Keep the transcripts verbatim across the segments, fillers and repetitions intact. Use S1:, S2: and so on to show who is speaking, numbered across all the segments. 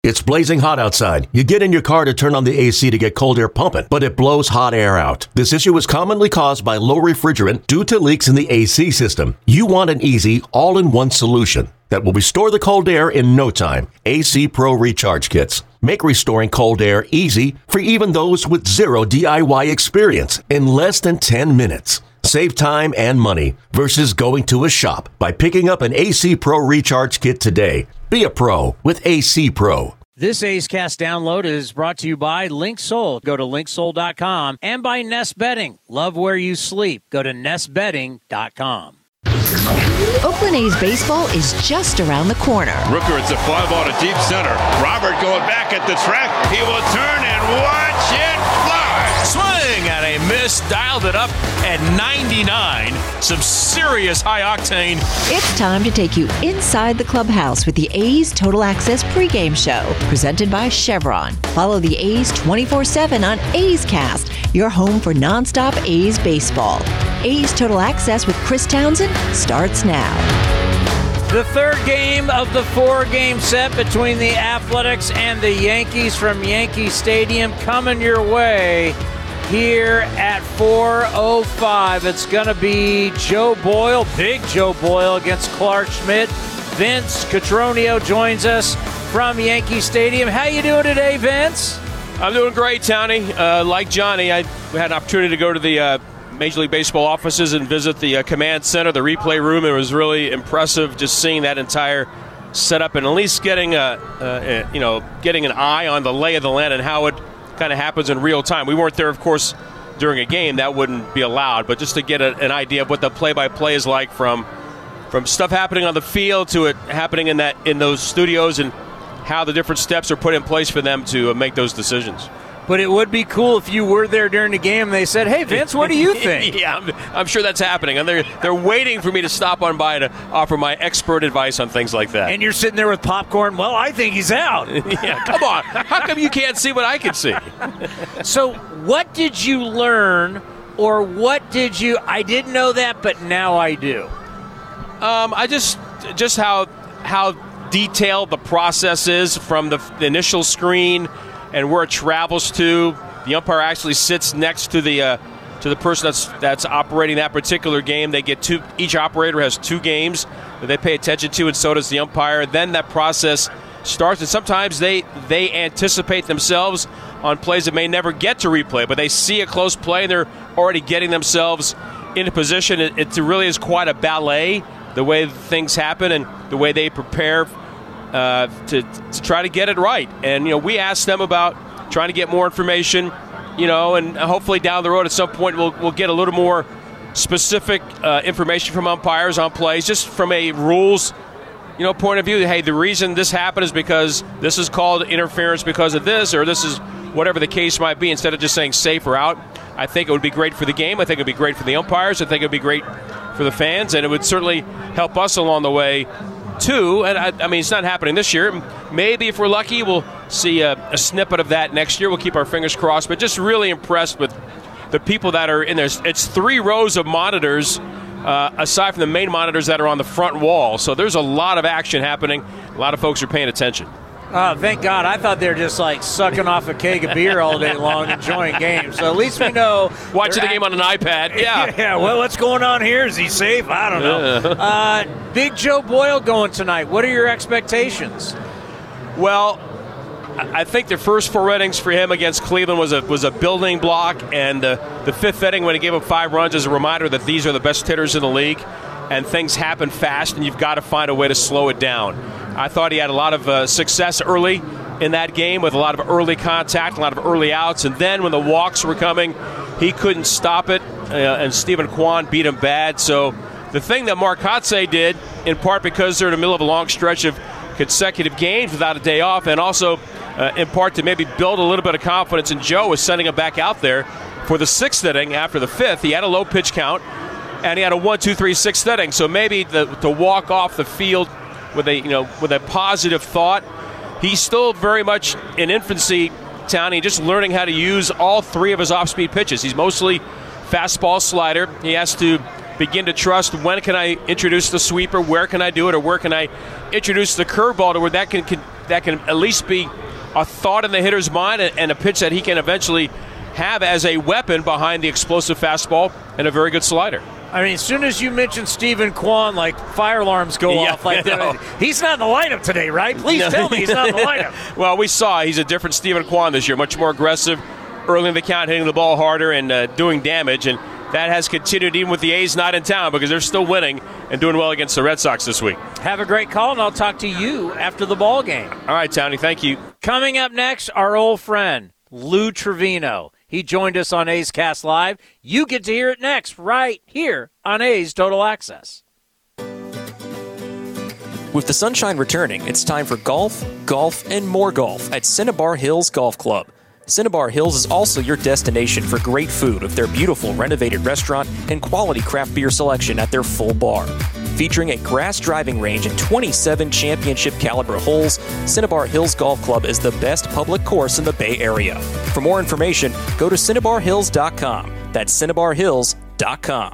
S1: It's blazing hot outside. You get in your car to turn on the A C to get cold air pumping, but it blows hot air out. This issue is commonly caused by low refrigerant due to leaks in the A C system. You want an easy, all-in-one solution that will restore the cold air in no time. A C Pro Recharge Kits make restoring cold air easy for even those with zero D I Y experience in less than ten minutes. Save time and money versus going to a shop by picking up an A C Pro Recharge Kit today. Be a pro with A C Pro.
S2: This A's Cast download is brought to you by LinkSoul. Go to link soul dot com and by Nest Bedding. Love where you sleep. Go to nest bedding dot com.
S3: Oakland A's baseball is just around the corner.
S4: Rooker, it's a fly ball to deep center. Robert going back at the track. He will turn and watch it fly.
S5: Swing and a miss. Dialed it up at ninety-nine. Some serious high octane.
S3: It's time to take you inside the clubhouse with the A's Total Access pregame show, presented by Chevron. Follow the A's twenty-four seven on A's Cast, your home for nonstop A's baseball. A's Total Access with Chris Townsend starts now.
S2: The third game of the four-game set between the Athletics and the Yankees from Yankee Stadium coming your way here at four oh five. It's going to be Joe Boyle, big Joe Boyle against Clark Schmidt. Vince Cotroneo joins us from Yankee Stadium. How you doing today, Vince?
S6: I'm doing great, Townie. Uh, like Johnny, I had an opportunity to go to the uh, Major League Baseball offices and visit the uh, command center, the replay room. It was really impressive just seeing that entire setup and at least getting a, uh, you know, getting an eye on the lay of the land and how it kind of happens in real time. We weren't there, of course, during a game. That wouldn't be allowed. But just to get a, an idea of what the play-by-play is like from from stuff happening on the field to it happening in that in those studios and how the different steps are put in place for them to uh, make those decisions.
S2: But it would be cool if you were there during the game and they said, hey, Vince, what do you think?
S6: yeah, I'm, I'm sure that's happening. And they're, they're waiting for me to stop on by to offer my expert advice on things like that.
S2: And you're sitting there with popcorn. Well, I think he's out.
S6: yeah, come on. How come you can't see what I can see?
S2: So what did you learn or what did you – I didn't know that, but now I do.
S6: Um, I just just how how detailed the process is from the, the initial screen – and where it travels to. The umpire actually sits next to the uh, to the person that's that's operating that particular game. They get two. Each operator has two games that they pay attention to, and so does the umpire. Then that process starts, and sometimes they they anticipate themselves on plays that may never get to replay, but they see a close play and they're already getting themselves into position. It, it really is quite a ballet, the way things happen and the way they prepare Uh, to, to try to get it right. And, you know, we asked them about trying to get more information, you know, and hopefully down the road at some point we'll, we'll get a little more specific uh, information from umpires on plays, just from a rules, you know, point of view. Hey, the reason this happened is because this is called interference because of this, or this is whatever the case might be, instead of just saying safe or out. I think it would be great for the game. I think it would be great for the umpires. I think it would be great for the fans, and it would certainly help us along the way too. And I, I mean, it's not happening this year. Maybe if we're lucky, we'll see a, a snippet of that next year. We'll keep our fingers crossed. But just really impressed with the people that are in there. It's three rows of monitors, uh, aside from the main monitors that are on the front wall. So there's a lot of action happening. A lot of folks are paying attention.
S2: Oh, thank God. I thought they were just like sucking off a keg of beer all day long, enjoying games. So at least we know.
S6: Watching the game on an iPad. Yeah.
S2: Yeah. Well, what's going on here? Is he safe? I don't know. Uh, big Joe Boyle going tonight. What are your expectations?
S6: Well, I think the first four innings for him against Cleveland was a was a building block, and the, the fifth inning when he gave up five runs is a reminder that these are the best hitters in the league, and things happen fast, and you've got to find a way to slow it down. I thought he had a lot of uh, success early in that game with a lot of early contact, a lot of early outs, and then when the walks were coming, he couldn't stop it, uh, and Stephen Kwan beat him bad. So the thing that Mark Kotsay did, in part because they're in the middle of a long stretch of consecutive games without a day off, and also uh, in part to maybe build a little bit of confidence in Joe, was sending him back out there for the sixth inning after the fifth. He had a low pitch count, and he had a one, two, three, sixth inning. So maybe the, to walk off the field with a you know with a positive thought. He's still very much in infancy, Townie, just learning how to use all three of his off-speed pitches. He's mostly fastball, slider. He has to begin to trust, when can I introduce the sweeper, where can I do it, or where can I introduce the curveball to where that can, can that can at least be a thought in the hitter's mind and, and a pitch that he can eventually have as a weapon behind the explosive fastball and a very good slider.
S2: I mean, as soon as you mention Stephen Kwan, like fire alarms go
S6: yeah,
S2: off. Like he's not in the lineup today, right? Please no. tell me he's not in the lineup.
S6: Well, we saw he's a different Stephen Kwan this year, much more aggressive, early in the count, hitting the ball harder and uh, doing damage, and that has continued even with the A's not in town because they're still winning and doing well against the Red Sox this week.
S2: Have a great call, and I'll talk to you after the ball game.
S6: All right, Townie, thank you.
S2: Coming up next, our old friend, Lou Trevino. He joined us on A's Cast Live. You get to hear it next right here on A's Total Access.
S7: With the sunshine returning, it's time for golf, golf, and more golf at Cinnabar Hills Golf Club. Cinnabar Hills is also your destination for great food with their beautiful renovated restaurant and quality craft beer selection at their full bar. Featuring a grass driving range and twenty-seven championship caliber holes, Cinnabar Hills Golf Club is the best public course in the Bay Area. For more information, go to cinnabar hills dot com. That's cinnabar hills dot com.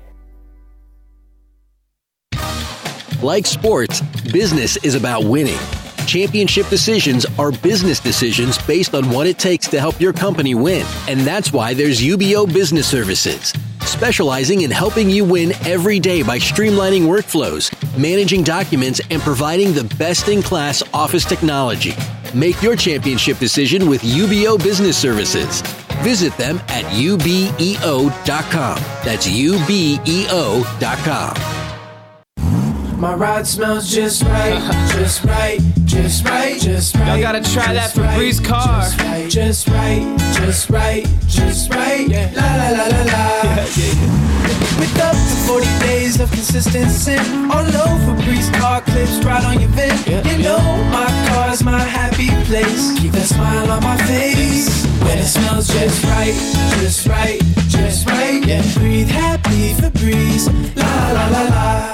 S8: Like sports, business is about winning. Championship decisions are business decisions based on what it takes to help your company win. And that's why there's U B O Business Services, specializing in helping you win every day by streamlining workflows, managing documents, and providing the best-in-class office technology. Make your championship decision with U B O Business Services. Visit them at U B E O dot com. That's U B E O dot com.
S9: My ride smells just right, just right, just right, just right.
S10: Y'all gotta try that Febreze car.
S9: Just right, just right, just right, just right. Yeah. La la la la la. Yeah, yeah. With up to forty days of consistency, all over Febreze car clips right on your vent. Yeah. You know my car's my happy place. Keep that smile on my face when it smells just right, just right, just right. Yeah. Breathe happy Febreze. La la la la.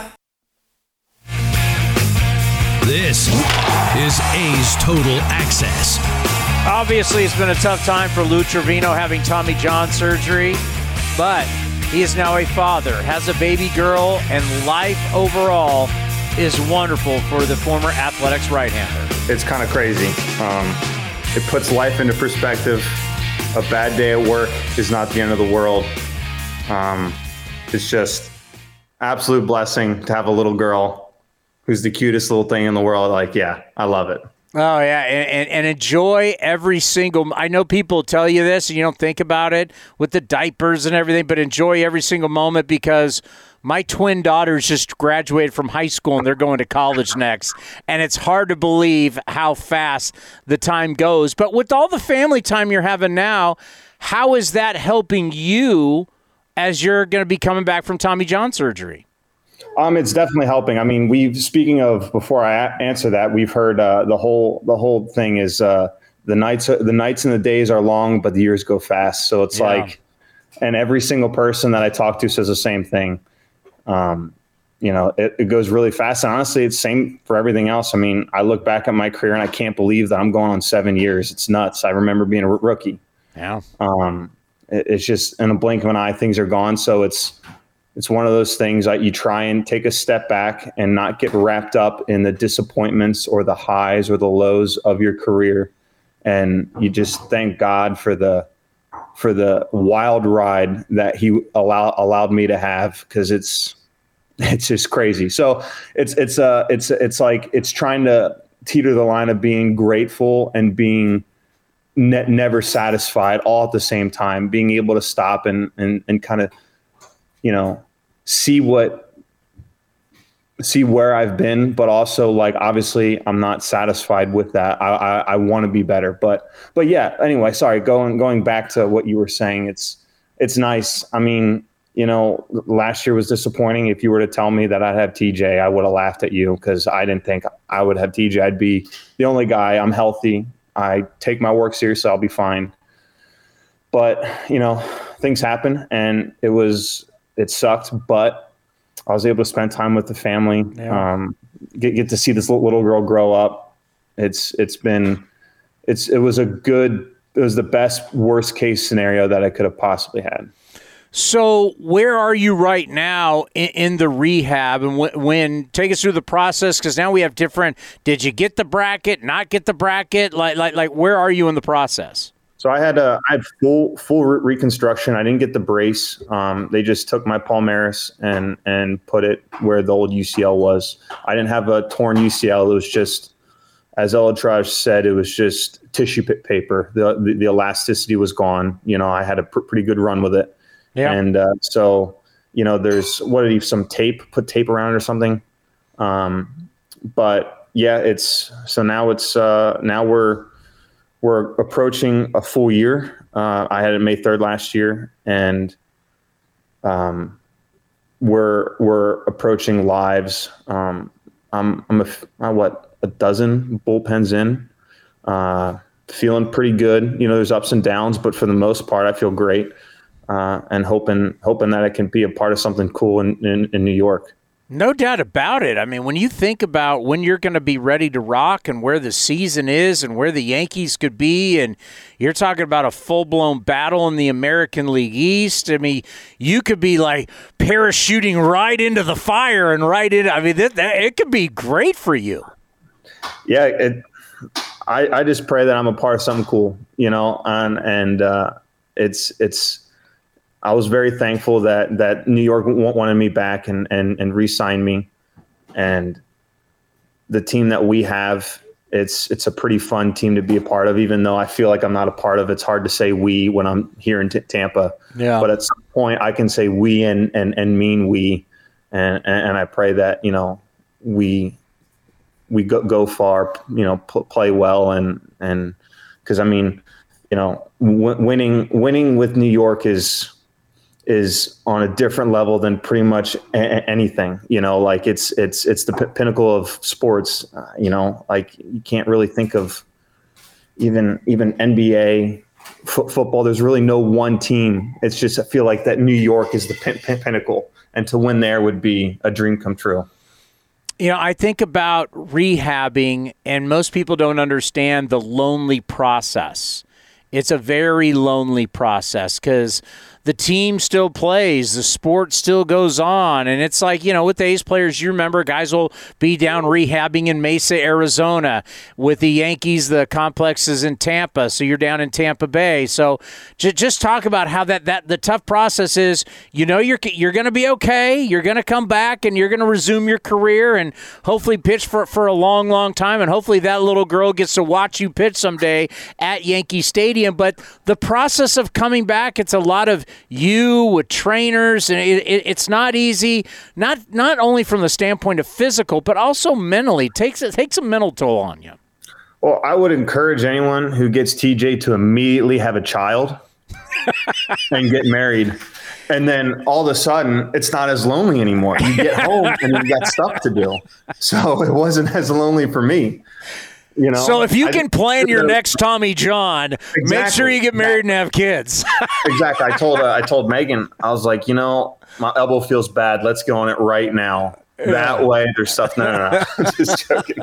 S11: This is A's Total Access.
S2: Obviously, it's been a tough time for Lou Trevino having Tommy John surgery, but he is now a father, has a baby girl, and life overall is wonderful for the former Athletics right-hander.
S12: It's kind of crazy. Um, it puts life into perspective. A bad day at work is not the end of the world. Um, it's just absolute blessing to have a little girl who's the cutest little thing in the world. Like, yeah, I love it.
S2: Oh, yeah, and, and, and enjoy every single – I know people tell you this and you don't think about it with the diapers and everything, but enjoy every single moment because my twin daughters just graduated from high school and they're going to college next, and it's hard to believe how fast the time goes. But with all the family time you're having now, how is that helping you as you're going to be coming back from Tommy John surgery?
S12: Um, it's definitely helping. I mean, we've speaking of before I a- answer that, we've heard uh, the whole the whole thing is uh, the nights the nights and the days are long, but the years go fast. So it's yeah. like, and every single person that I talk to says the same thing. Um, you know, it, it goes really fast. And honestly, it's same for everything else. I mean, I look back at my career and I can't believe that I'm going on seven years. It's nuts. I remember being a r- rookie.
S2: Yeah.
S12: Um, it, it's just in a blink of an eye, things are gone. So it's. It's one of those things that you try and take a step back and not get wrapped up in the disappointments or the highs or the lows of your career. And you just thank God for the for the wild ride that he allow, allowed me to have, because it's it's just crazy. So it's it's uh it's it's like it's trying to teeter the line of being grateful and being ne- never satisfied all at the same time, being able to stop and and and kind of, you know, see what, see where I've been, but also like, obviously I'm not satisfied with that. I, I, I want to be better, but, but yeah, anyway, sorry, going, going back to what you were saying, it's, it's nice. I mean, you know, last year was disappointing. If you were to tell me that I'd have T J, I would have laughed at you because I didn't think I would have T J. I'd be the only guy. I'm healthy. I take my work seriously. I'll be fine. But, you know, things happen and it was, it sucked, but I was able to spend time with the family, yeah. um, get get to see this little girl grow up. It's it's been it's it was a good it was the best worst case scenario that I could have possibly had.
S2: So where are you right now in, in the rehab, and when, when take us through the process? Because now we have different. Did you get the bracket? Not get the bracket? Like like like where are you in the process?
S12: So I had a I had full full re- reconstruction. I didn't get the brace. Um, they just took my palmaris and and put it where the old U C L was. I didn't have a torn U C L. It was just, as ElAttrache said, it was just tissue paper. The, the the elasticity was gone. You know, I had a pr- pretty good run with it. Yeah. And uh, so, you know, there's what did he some tape, put tape around it or something. Um, but yeah, it's so now it's uh, now we're we're approaching a full year. Uh, I had it May third last year, and um, we're we're approaching lives. Um, I'm I'm a, I'm what a dozen bullpens in, uh, feeling pretty good. You know, there's ups and downs, but for the most part, I feel great. Uh, and hoping hoping that I can be a part of something cool in, in, in New York.
S2: No doubt about it. I mean, when you think about when you're going to be ready to rock and where the season is and where the Yankees could be, and you're talking about a full-blown battle in the American League East, I mean, you could be like parachuting right into the fire and right in. I mean, that, that, it could be great for you.
S12: Yeah, it, I, I just pray that I'm a part of something cool, you know, and, and uh, it's it's – I was very thankful that that New York wanted me back and and and re-signed me, and the team that we have, it's it's a pretty fun team to be a part of. Even though I feel like I'm not a part of it, it's hard to say we when I'm here in T- Tampa.
S2: Yeah.
S12: But at some point, I can say we and and and mean we, and and, and I pray that you know we we go go far, you know, p- play well, and and because I mean, you know, w- winning winning with New York is. is on a different level than pretty much a- anything, you know, like it's, it's, it's the p- pinnacle of sports, uh, you know, like you can't really think of even, even N B A f- football. There's really no one team. It's just, I feel like that New York is the pin- pin- pinnacle, and to win there would be a dream come true.
S2: You know, I think about rehabbing, and most people don't understand the lonely process. It's a very lonely process because the team still plays, the sport still goes on, and it's like, you know, with the A's players, you remember guys will be down rehabbing in Mesa, Arizona. With the Yankees, the complex is in Tampa, so you're down in Tampa Bay. So j- just talk about how that, that the tough process is. You know, you're you're going to be okay. You're going to come back, and you're going to resume your career and hopefully pitch for, for a long, long time, and hopefully that little girl gets to watch you pitch someday at Yankee Stadium. But the process of coming back, it's a lot of you with trainers, and it, it, it's not easy, not not only from the standpoint of physical, but also mentally. It takes, it takes a mental toll on you.
S12: Well, I would encourage anyone who gets T J to immediately have a child and get married. And then all of a sudden, it's not as lonely anymore. You get home and you got stuff to do. So it wasn't as lonely for me. You know,
S2: so if you
S12: I
S2: can plan your next Tommy John, exactly. Make sure you get married and have kids.
S12: Exactly. I told uh, I told Megan, I was like, you know, my elbow feels bad. Let's go on it right now. That way, there's stuff. No, no, no. Just joking.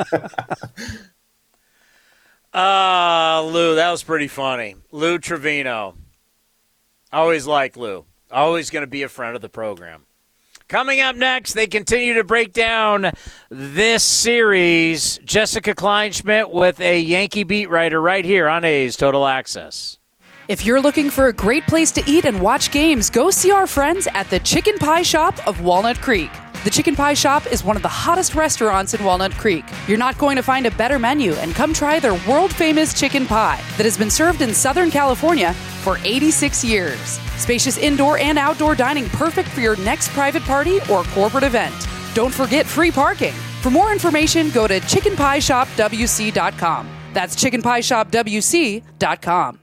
S2: Ah, uh, Lou, that was pretty funny. Lou Trevino. Always like Lou. Always going to be a friend of the program. Coming up next, they continue to break down this series. Jessica Kleinschmidt with a Yankee beat writer right here on A's Total Access.
S13: If you're looking for a great place to eat and watch games, go see our friends at the Chicken Pie Shop of Walnut Creek. The Chicken Pie Shop is one of the hottest restaurants in Walnut Creek. You're not going to find a better menu, and come try their world-famous chicken pie that has been served in Southern California for eighty-six years. Spacious indoor and outdoor dining, perfect for your next private party or corporate event. Don't forget free parking. For more information, go to chicken pie shop w c dot com. That's chicken pie shop w c dot com.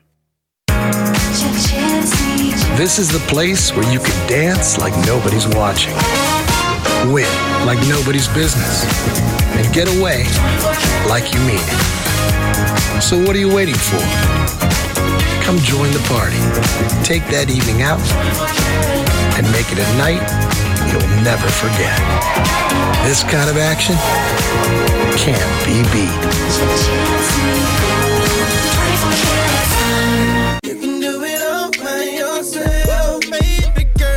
S11: This is the place where you can dance like nobody's watching, win like nobody's business, and get away like you mean it. So what are you waiting for? Come join the party. Take that evening out and make it a night you'll never forget. This kind of action can't be beat.
S9: You can do it all by yourself, baby girl.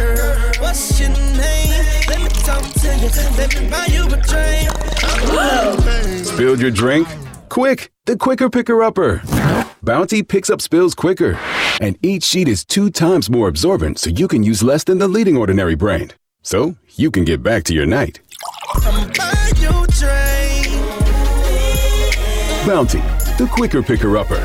S14: spilled your drink? Quick, the Quicker Picker-Upper. Bounty picks up spills quicker, and each sheet is two times more absorbent, so you can use less than the leading ordinary brand. So you can get back to your night. Bounty, the Quicker Picker-Upper.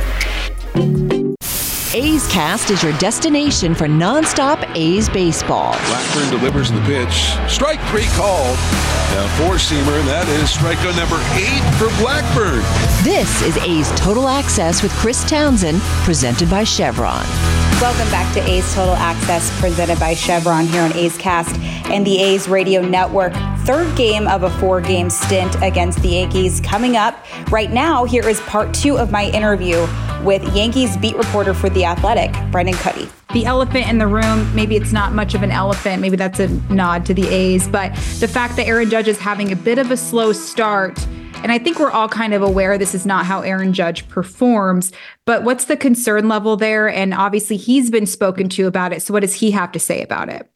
S3: A's Cast is your destination for nonstop A's baseball.
S15: Blackburn delivers the pitch. Strike three called. A four-seamer, that is strikeout number eight for Blackburn.
S3: This is A's Total Access with Chris Townsend, presented by Chevron.
S16: Welcome back to A's Total Access, presented by Chevron here on A's Cast and the A's Radio Network. Third game of a four-game stint against the Yankees coming up. Right now, here is part two of my interview with Yankees beat reporter for The Athletic, Brendan Kuty.
S17: The elephant in the room, maybe it's not much of an elephant, maybe that's a nod to the A's, but the fact that Aaron Judge is having a bit of a slow start, and I think we're all kind of aware this is not how Aaron Judge performs, but what's the concern level there? And obviously he's been spoken to about it, so what does he have to say about it?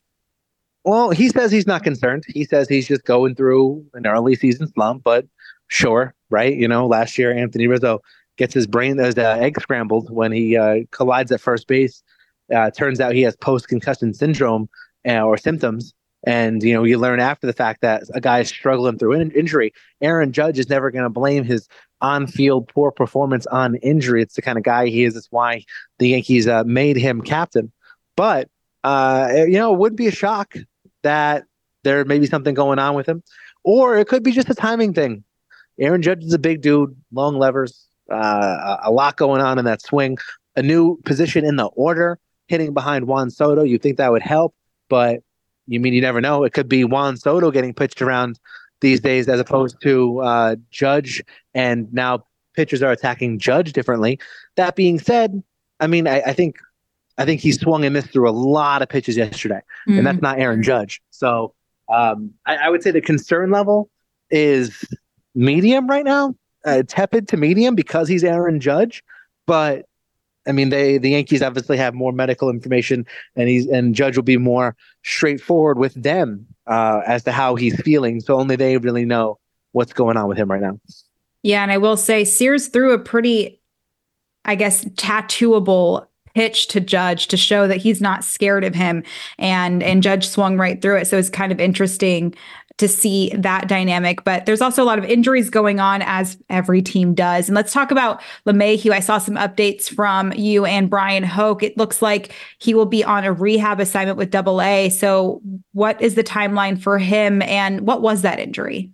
S18: Well, he says he's not concerned. He says he's just going through an early season slump, but sure, right? You know, last year, Anthony Rizzo gets his brain, his uh, egg scrambled when he uh, collides at first base. Uh, turns out he has post-concussion syndrome uh, or symptoms. And, you know, you learn after the fact that a guy is struggling through in- injury. Aaron Judge is never going to blame his on-field poor performance on injury. It's the kind of guy he is. It's why the Yankees uh, made him captain. But, uh, you know, it would be a shock that there may be something going on with him. Or it could be just a timing thing. Aaron Judge is a big dude, long levers, uh, a lot going on in that swing. A new position in the order, hitting behind Juan Soto. You think that would help, but you mean you never know. It could be Juan Soto getting pitched around these days as opposed to uh, Judge, and now pitchers are attacking Judge differently. That being said, I mean, I, I think I think he swung and missed through a lot of pitches yesterday, mm-hmm. and that's not Aaron Judge. So um, I, I would say the concern level is medium right now, uh, tepid to medium because he's Aaron Judge. But I mean, they the Yankees obviously have more medical information, and he's and Judge will be more straightforward with them uh, as to how he's feeling. So only they really know what's going on with him right now.
S17: Yeah, and I will say Sears threw a pretty, I guess, tattooable pitch to Judge to show that he's not scared of him, and and Judge swung right through it. So it's kind of interesting to see that dynamic. But there's also a lot of injuries going on, as every team does. And let's talk about LeMahieu. I saw some updates from you and Brian Hoke. It looks like he will be on a rehab assignment with Double A. So what is the timeline for him, and what was that injury?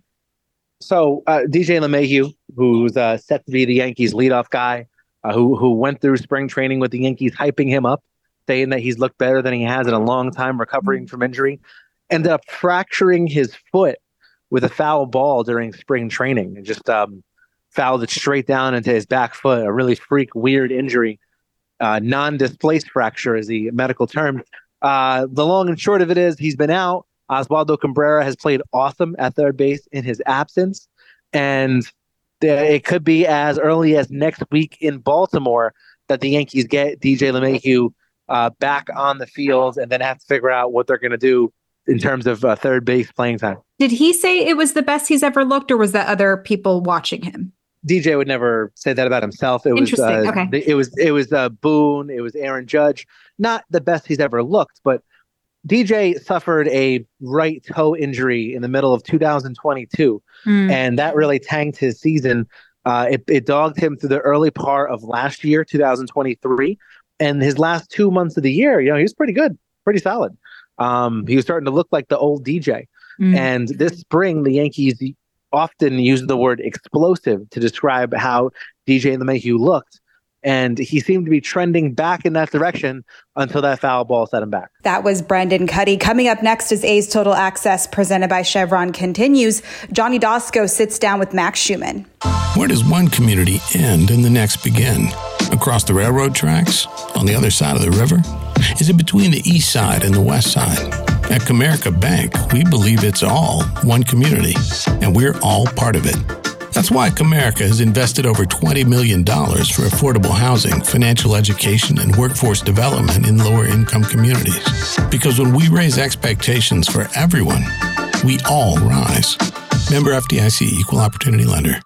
S18: So uh, D J LeMahieu, who's uh, set to be the Yankees leadoff guy, uh, who who went through spring training with the Yankees, hyping him up, saying that he's looked better than he has in a long time recovering mm-hmm. from injury, ended up fracturing his foot with a foul ball during spring training and just um, fouled it straight down into his back foot. A really freak, weird injury. Uh, non-displaced fracture is the medical term. Uh, the long and short of it is he's been out. Oswaldo Cabrera has played awesome at third base in his absence. And th- it could be as early as next week in Baltimore that the Yankees get D J LeMahieu uh, back on the field and then have to figure out what they're going to do in terms of uh, third base playing time.
S17: Did he say it was the best he's ever looked, or was that other people watching him?
S18: D J would never say that about himself. It was uh,
S17: okay.
S18: It was it was uh, Boone. It was Aaron Judge. Not the best he's ever looked, but D J suffered a right toe injury in the middle of two thousand twenty-two, mm. and that really tanked his season. Uh, it, it dogged him through the early part of last year, two thousand twenty-three, and his last two months of the year, you know, he was pretty good, pretty solid. Um, he was starting to look like the old D J. Mm. And this spring, the Yankees often use the word explosive to describe how D J LeMahieu looked. And he seemed to be trending back in that direction until that foul ball set him back.
S16: That was Brendan Kuty. Coming up next is A's Total Access, presented by Chevron, continues. Johnny Dosko sits down with Max Schumann.
S19: Where does one community end and the next begin? Across the railroad tracks? On the other side of the river? Is it between the east side and the west side? At Comerica Bank, we believe it's all one community, and we're all part of it. That's why Comerica has invested over twenty million dollars for affordable housing, financial education, and workforce development in lower-income communities. Because when we raise expectations for everyone, we all rise. Member F D I C, Equal Opportunity Lender.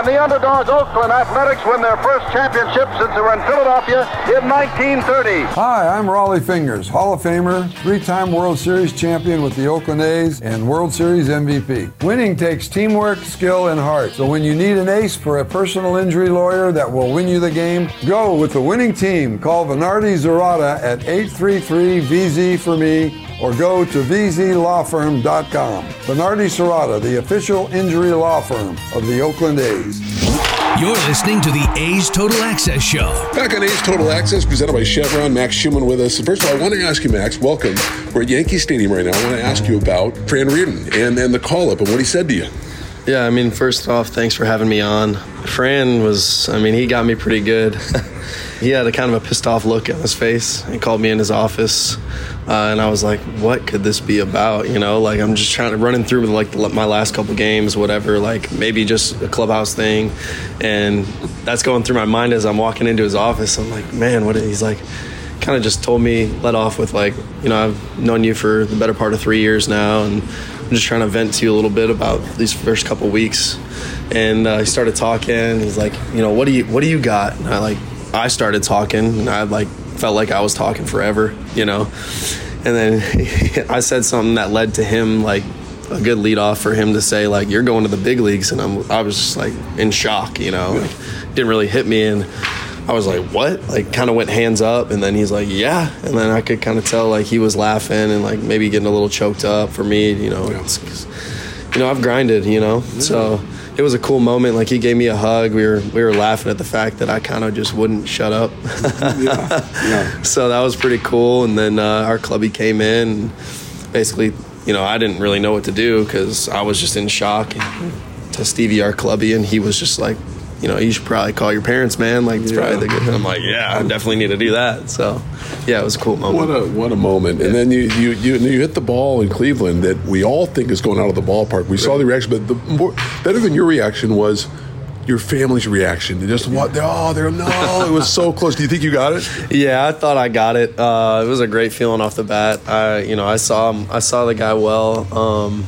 S20: And the underdogs Oakland Athletics win their first championship since they were in Philadelphia in nineteen thirty.
S21: Hi, I'm Raleigh Fingers, Hall of Famer, three-time World Series champion with the Oakland A's, and World Series M V P. Winning takes teamwork, skill, and heart. So when you need an ace for a personal injury lawyer that will win you the game, go with the winning team. Call Venardi Zerata at eight three three V Z for me or go to v z law firm dot com. Venardi Zerata, the official injury law firm of the Oakland A's.
S22: You're listening to the A's Total Access Show.
S15: Back on A's Total Access, presented by Chevron. Max Schumann with us. First of all, I want to ask you, Max, welcome. We're at Yankee Stadium right now. I want to ask you about Fran Riordan and, and the call-up and what he said to you.
S23: Yeah, I mean, first off, thanks for having me on. Fran was, I mean, he got me pretty good. He had a kind of a pissed off look on his face. He called me in his office, uh, and I was like, what could this be about? You know, like I'm just trying to running through like my last couple games, whatever, like maybe just a clubhouse thing. And that's going through my mind as I'm walking into his office. I'm like, man, what? He's like, kind of just told me, let off with like, you know, I've known you for the better part of three years now, and I'm just trying to vent to you a little bit about these first couple weeks. And uh, he started talking. He's like, you know, what do you what do you got? And I like I started talking, and I like felt like I was talking forever, you know. And then I said something that led to him like a good lead off for him to say like, you're going to the big leagues, and I'm I was just like in shock, you know. Like, didn't really hit me, and I was like, what? Like, kind of went hands up, and then he's like, yeah. And then I could kind of tell, like, he was laughing and, like, maybe getting a little choked up for me, you know. Yeah. It's, you know, I've grinded, you know. Yeah. So it was a cool moment. Like, he gave me a hug. We were we were laughing at the fact that I kind of just wouldn't shut up. yeah. Yeah. So that was pretty cool. And then uh, our clubby came in. And basically, you know, I didn't really know what to do because I was just in shock. To Stevie, our clubby, and he was just like, you know, you should probably call your parents, man. Like, it's yeah. probably the good. I'm like, yeah, I definitely need to do that. So, yeah, it was a cool moment.
S15: What a what a moment. Yeah. And then you, you you you hit the ball in Cleveland that we all think is going out of the ballpark. We right. saw the reaction, but the more better than your reaction was your family's reaction. They just what? Oh, they're no, it was so close. Do you think you got it?
S23: Yeah, I thought I got it. Uh, it was a great feeling off the bat. I, you know, I saw him, I saw the guy well. Um,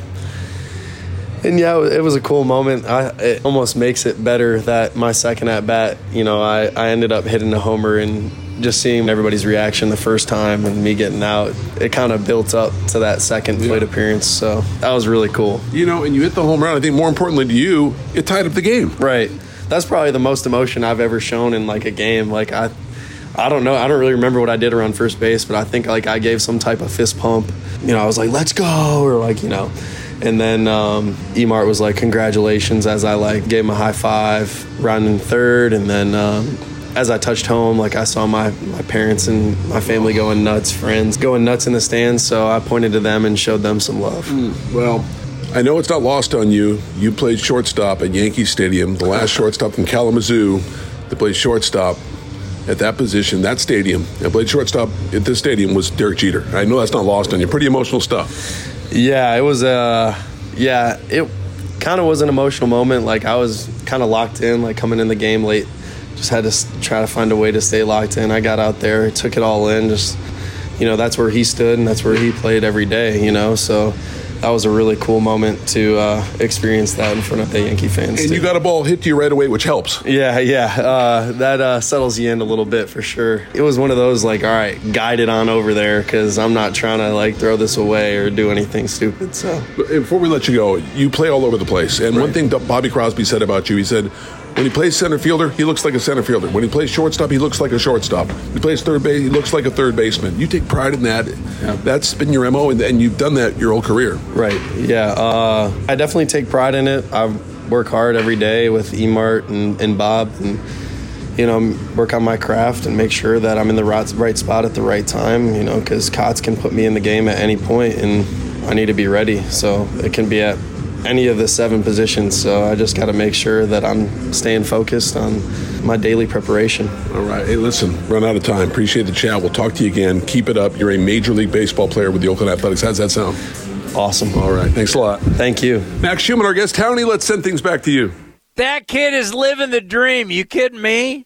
S23: And, yeah, it was a cool moment. I, it almost makes it better that my second at-bat, you know, I, I ended up hitting a homer, and just seeing everybody's reaction the first time and me getting out, it kind of built up to that second plate yeah. appearance. So that was really cool.
S15: You know, and you hit the home run. I think more importantly to you, it tied up the game.
S23: Right. That's probably the most emotion I've ever shown in, like, a game. Like, I I don't know. I don't really remember what I did around first base, but I think, like, I gave some type of fist pump. You know, I was like, let's go, or, like, you know. And then um, E-Mart was like, congratulations, as I like gave him a high five, running third. And then um, as I touched home, like I saw my, my parents and my family going nuts, friends going nuts in the stands. So I pointed to them and showed them some love.
S15: Mm, well, I know it's not lost on you. You played shortstop at Yankee Stadium, the last shortstop in Kalamazoo that played shortstop at that position, that stadium, and played shortstop at this stadium was Derek Jeter. I know that's not lost on you. Pretty emotional stuff.
S23: Yeah, it was, uh, yeah, it kind of was an emotional moment. Like, I was kind of locked in, like, coming in the game late. Just had to try to find a way to stay locked in. I got out there, took it all in. Just, you know, that's where he stood, and that's where he played every day, you know. So that was a really cool moment to uh, experience that in front of the Yankee fans.
S15: And too. You got a ball hit to you right away, which helps.
S23: Yeah, yeah. Uh, that uh, settles you in a little bit for sure. It was one of those, like, all right, guide it on over there, because I'm not trying to, like, throw this away or do anything stupid. So
S15: before we let you go, you play all over the place. And right. one thing Bobby Crosby said about you, he said, when he plays center fielder, he looks like a center fielder. When he plays shortstop, he looks like a shortstop. When he plays third base, he looks like a third baseman. You take pride in that. Yeah. That's been your M O, and, and you've done that your whole career.
S23: Right, yeah. Uh, I definitely take pride in it. I work hard every day with E-Mart and, and Bob, and, you know, work on my craft and make sure that I'm in the right, right spot at the right time, you know, because Cots can put me in the game at any point, and I need to be ready. So it can be at any of the seven positions, so I just got to make sure that I'm staying focused on my daily preparation.
S15: All right. Hey, listen, run out of time. Appreciate the chat. We'll talk to you again. Keep it up. You're a Major League Baseball player with the Oakland Athletics. How's that sound?
S23: Awesome.
S15: All right. Thanks a lot.
S23: Thank you.
S15: Max Schumann, our guest. Townie, let's send things back to you.
S2: That kid is living the dream. You kidding me?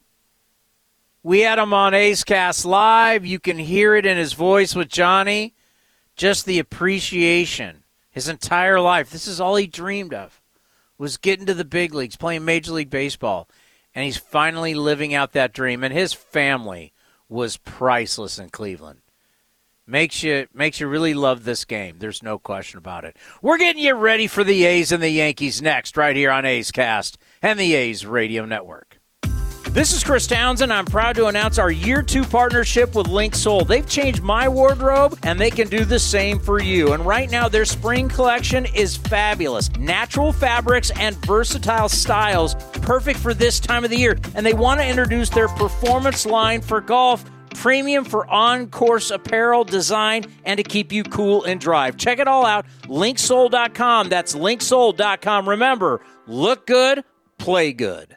S2: We had him on A's Cast Live. You can hear it in his voice with Johnny. Just the appreciation. His entire life. This is all he dreamed of, was getting to the big leagues, playing Major League Baseball, and he's finally living out that dream. And his family was priceless in Cleveland. Makes you makes you really love this game. There's no question about it. We're getting you ready for the A's and the Yankees next, right here on A's Cast and the A's Radio Network. This is Chris Townsend. I'm proud to announce our year two partnership with Link Soul. They've changed my wardrobe, and they can do the same for you. And right now, their spring collection is fabulous. Natural fabrics and versatile styles, perfect for this time of the year. And they want to introduce their performance line for golf, premium for on-course apparel design, and to keep you cool and dry. Check it all out, link soul dot com. That's link soul dot com. Remember, look good, play good.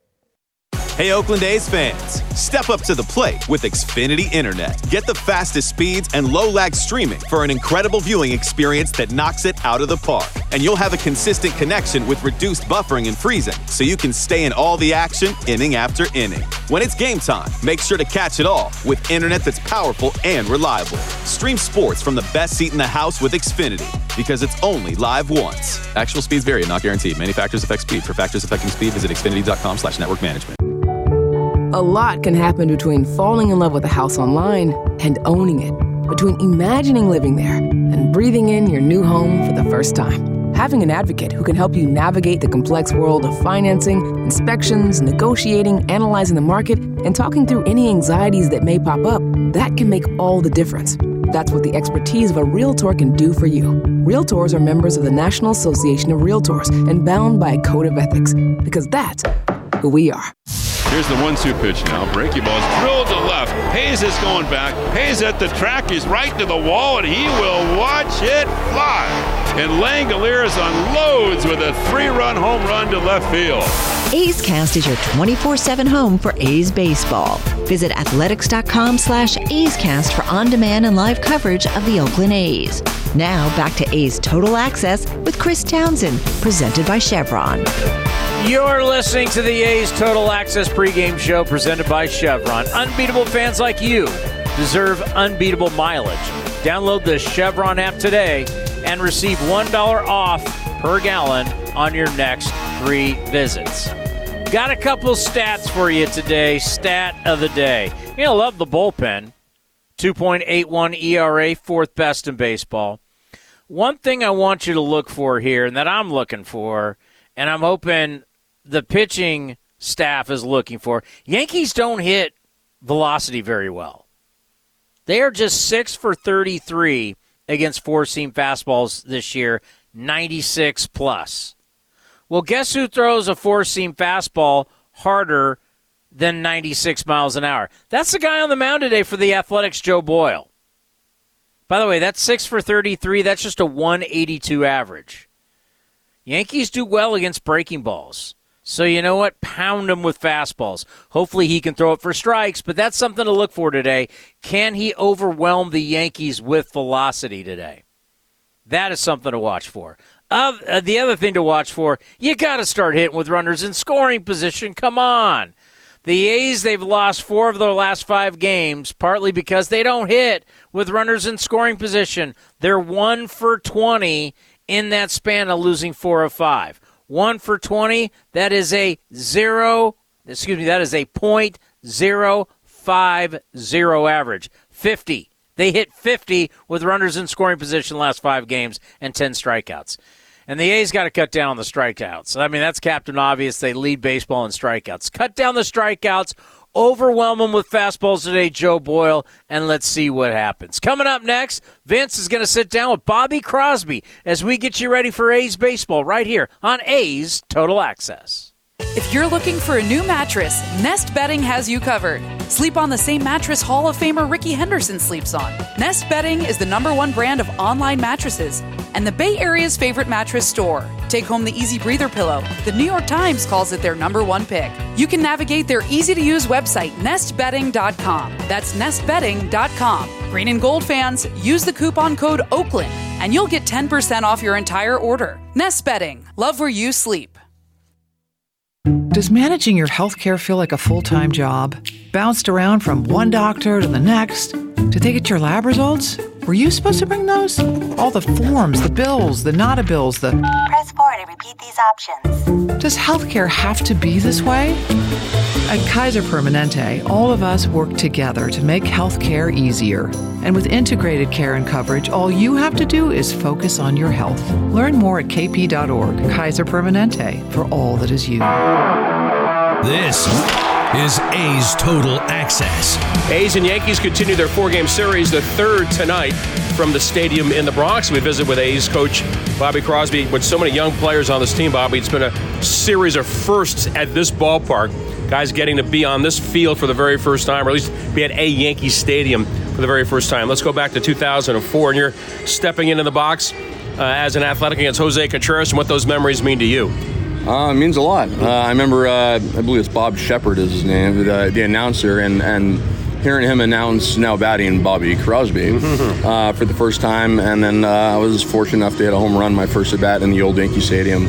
S1: Hey, Oakland A's fans, step up to the plate with Xfinity Internet. Get the fastest speeds and low-lag streaming for an incredible viewing experience that knocks it out of the park. And you'll have a consistent connection with reduced buffering and freezing, so you can stay in all the action inning after inning. When it's game time, make sure to catch it all with internet that's powerful and reliable. Stream sports from the best seat in the house with Xfinity, because it's only live once. Actual speeds vary and not guaranteed. Many factors affect speed. For factors affecting speed, visit xfinity dot com slash network management.
S4: A lot can happen between falling in love with a house online and owning it. Between imagining living there and breathing in your new home for the first time. Having an advocate who can help you navigate the complex world of financing, inspections, negotiating, analyzing the market, and talking through any anxieties that may pop up, that can make all the difference. That's what the expertise of a Realtor can do for you. Realtors are members of the National Association of Realtors and bound by a code of ethics, because that's who we are.
S5: Here's the one two pitch now. Breaking ball is drilled to left. Hayes is going back. Hayes at the track. He's right to the wall, and he will watch it fly. And Langoliers unloads with a three-run home run to left field.
S3: A's Cast is your twenty-four seven home for A's baseball. Visit athletics.com slash A's Cast for on-demand and live coverage of the Oakland A's. Now back to A's Total Access with Chris Townsend, presented by Chevron.
S2: You're listening to the A's Total Access pregame show presented by Chevron. Unbeatable fans like you deserve unbeatable mileage. Download the Chevron app today and receive one dollar off per gallon on your next three visits. Got a couple stats for you today. Stat of the day. You're going to love the bullpen. two point eight one E R A, fourth best in baseball. One thing I want you to look for here, and that I'm looking for, and I'm hoping the pitching staff is looking for, Yankees don't hit velocity very well. They are just six for thirty-three against four-seam fastballs this year, ninety-six plus. Well, guess who throws a four-seam fastball harder than ninety-six miles an hour? That's the guy on the mound today for the Athletics, Joe Boyle. By the way, that's six for thirty-three. That's just a one eighty-two average. Yankees do well against breaking balls. So you know what? Pound him with fastballs. Hopefully he can throw it for strikes, but that's something to look for today. Can he overwhelm the Yankees with velocity today? That is something to watch for. Uh, the other thing to watch for, you got to start hitting with runners in scoring position. Come on. The A's, they've lost four of their last five games, partly because they don't hit with runners in scoring position. They're one for twenty in that span of losing four of five. One for twenty, that is a zero, excuse me, that is a point zero five zero average. fifty. They hit fifty with runners in scoring position last five games and ten strikeouts. And the A's got to cut down on the strikeouts. I mean, that's Captain Obvious. They lead baseball in strikeouts. Cut down the strikeouts. Overwhelm them with fastballs today, Joe Boyle, and let's see what happens. Coming up next, Vince is going to sit down with Bobby Crosby as we get you ready for A's baseball right here on A's Total Access.
S13: If you're looking for a new mattress, Nest Bedding has you covered. Sleep on the same mattress Hall of Famer Ricky Henderson sleeps on. Nest Bedding is the number one brand of online mattresses and the Bay Area's favorite mattress store. Take home the Easy Breather pillow. The New York Times calls it their number one pick. You can navigate their easy-to-use website, nest bedding dot com. That's nest bedding dot com. Green and gold fans, use the coupon code Oakland, and you'll get ten percent off your entire order. Nest Bedding. Love where you sleep.
S6: Does managing your healthcare feel like a full-time job? Bounced around from one doctor to the next? Did they get your lab results? Were you supposed to bring those? All the forms, the bills, the not a bills, the...
S7: Press four to repeat these options.
S6: Does healthcare have to be this way? At Kaiser Permanente, all of us work together to make healthcare easier. And with integrated care and coverage, all you have to do is focus on your health. Learn more at k p dot org. Kaiser Permanente, for all that is you.
S22: This is A's Total Access.
S8: A's and Yankees continue their four-game series, the third tonight from the stadium in the Bronx. We visit with A's coach Bobby Crosby. With so many young players on this team, Bobby, it's been a series of firsts at this ballpark. Guys getting to be on this field for the very first time, or at least be at a Yankee Stadium for the very first time. Let's go back to two thousand four, and you're stepping into the box uh, as an Athletic against Jose Contreras, and what those memories mean to you.
S24: Uh, it means a lot. Uh, I remember, uh, I believe it's Bob Shepard is his name, the, the announcer, and, and hearing him announce now batting Bobby Crosby uh, for the first time. And then uh, I was fortunate enough to hit a home run my first at bat in the old Yankee Stadium.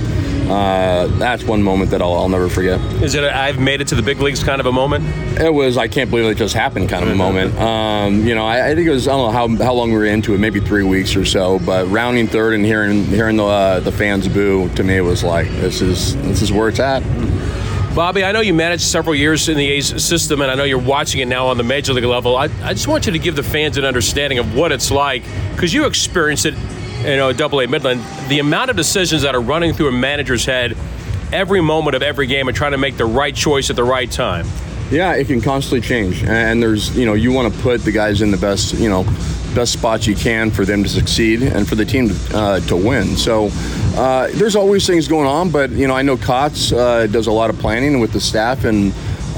S24: Uh, that's one moment that I'll, I'll never forget.
S8: Is it a, I've made it to the big leagues kind of a moment?
S24: It was, I can't believe it just happened kind of a moment. Um, you know, I, I think it was, I don't know how, how long we were into it, maybe three weeks or so, but rounding third and hearing hearing the uh, the fans boo, to me it was like, this is this is where it's at.
S8: Bobby, I know you managed several years in the A's system, and I know you're watching it now on the Major League level. I, I just want you to give the fans an understanding of what it's like, because you experienced it, you know, Double A Midland, the amount of decisions that are running through a manager's head every moment of every game and trying to make the right choice at the right time.
S24: Yeah, it can constantly change. And there's, you know, you want to put the guys in the best, you know, best spots you can for them to succeed and for the team to, uh, to win. So uh, there's always things going on, but, you know, I know Kotz uh, does a lot of planning with the staff, and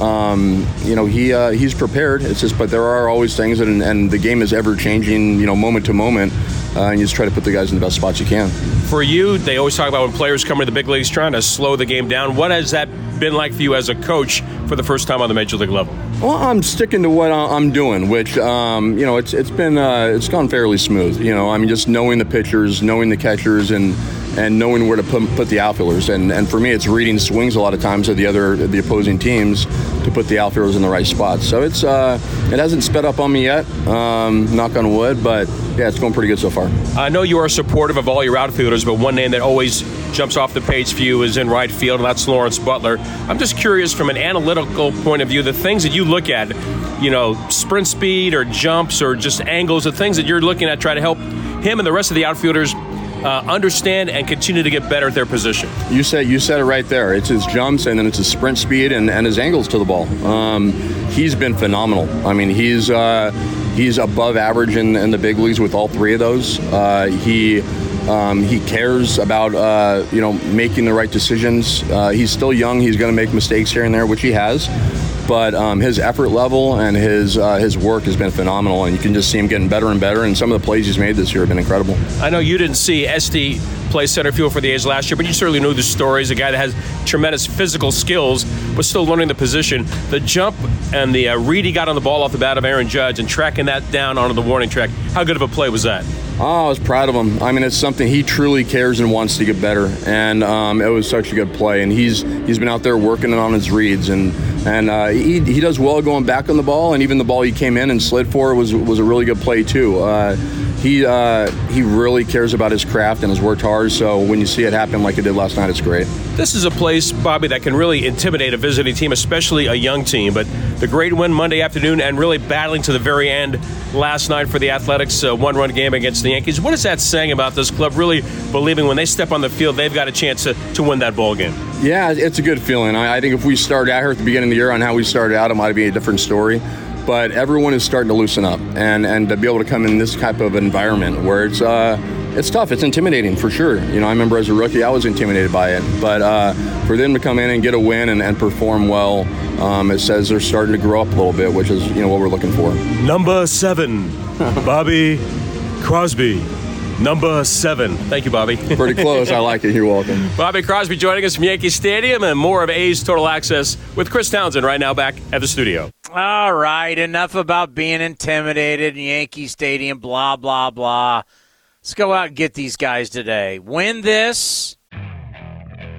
S24: Um, you know, he uh, he's prepared. It's just, but there are always things, and, and the game is ever changing, you know, moment to moment, uh, and you just try to put the guys in the best spots you can.
S8: For you, they always talk about when players come to the big leagues trying to slow the game down. What has that been like for you as a coach for the first time on the Major League level?
S24: Well, I'm sticking to what I'm doing, which, um, you know, it's it's been uh, it's gone fairly smooth. You know, I mean, just knowing the pitchers, knowing the catchers, and and knowing where to put, put the outfielders. And and for me, it's reading swings a lot of times of the other the opposing teams to put the outfielders in the right spots. So it's uh, it hasn't sped up on me yet, um, knock on wood, but yeah, it's going pretty good so far.
S8: I know you are supportive of all your outfielders, but one name that always jumps off the page for you is in right field, and that's Lawrence Butler. I'm just curious, from an analytical point of view, the things that you look at, you know, sprint speed or jumps or just angles, the things that you're looking at, try to help him and the rest of the outfielders Uh, understand and continue to get better at their position.
S24: You said you said it right there. It's his jumps, and then it's his sprint speed, and, and his angles to the ball. Um, he's been phenomenal. I mean, he's uh, he's above average in, in the big leagues with all three of those. Uh, he um, he cares about uh, you know making the right decisions. Uh, he's still young. He's going to make mistakes here and there, which he has. But um, his effort level and his uh, his work has been phenomenal, and you can just see him getting better and better. And some of the plays he's made this year have been incredible.
S8: I know you didn't see Esty play center field for the A's last year, but you certainly know the stories. A guy that has tremendous physical skills, but still learning the position. The jump and the uh, read he got on the ball off the bat of Aaron Judge and tracking that down onto the warning track. How good of a play was that?
S24: Oh, I was proud of him. I mean, it's something he truly cares and wants to get better, and um, it was such a good play. And he's he's been out there working on his reads, and and uh, he he does well going back on the ball, and even the ball he came in and slid for was was a really good play too. Uh, he uh, he really cares about his craft and has worked hard. So when you see it happen like it did last night, it's great.
S8: This is a place, Bobby, that can really intimidate a visiting team, especially a young team. But the great win Monday afternoon, and really battling to the very end last night for the Athletics, uh, one-run game against the Yankees. What is that saying about this club really believing when they step on the field, they've got a chance to, to win that ball game?
S24: Yeah, it's a good feeling. I, I think if we started out here at the beginning of the year on how we started out, it might be a different story. But everyone is starting to loosen up, and, and to be able to come in this type of environment where it's uh, it's tough, it's intimidating for sure. You know, I remember as a rookie, I was intimidated by it. But uh, for them to come in and get a win and, and perform well, um, it says they're starting to grow up a little bit, which is, you know, what we're looking for.
S8: Number seven, Bobby Crosby. Number seven. Thank you, Bobby.
S24: Pretty close. I like it. You're welcome.
S8: Bobby Crosby joining us from Yankee Stadium, and more of A's Total Access with Chris Townsend right now back at the studio.
S2: All right, enough about being intimidated in Yankee Stadium, blah, blah, blah. Let's go out and get these guys today. Win this,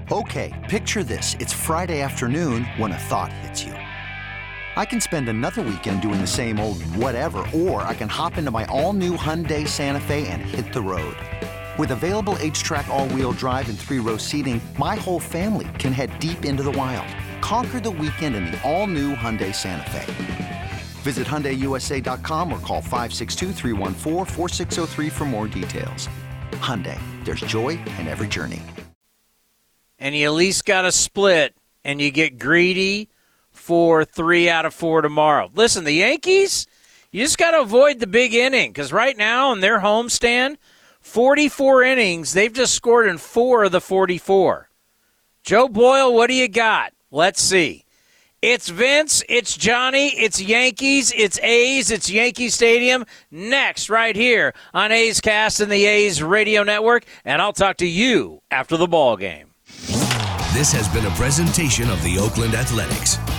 S9: Okay, picture this. It's Friday afternoon when a thought hits you. I can spend another weekend doing the same old whatever, or I can hop into my all-new Hyundai Santa Fe and hit the road. With available H-Track all-wheel drive and three-row seating, my whole family can head deep into the wild. Conquer the weekend in the all-new Hyundai Santa Fe. Visit Hyundai U S A dot com or call five six two, three one four, four six zero three for more details. Hyundai, there's joy in every journey.
S2: And you at least got a split, and you get greedy for three out of four tomorrow. Listen, the Yankees, you just got to avoid the big inning, because right now in their homestand, forty-four innings, they've just scored in four of the forty-four. Joe Boyle, what do you got? Let's see. It's Vince, it's Johnny, it's Yankees, it's A's, it's Yankee Stadium. Next, right here on A's Cast and the A's Radio Network, and I'll talk to you after the ball game.
S22: This has been a presentation of the Oakland Athletics.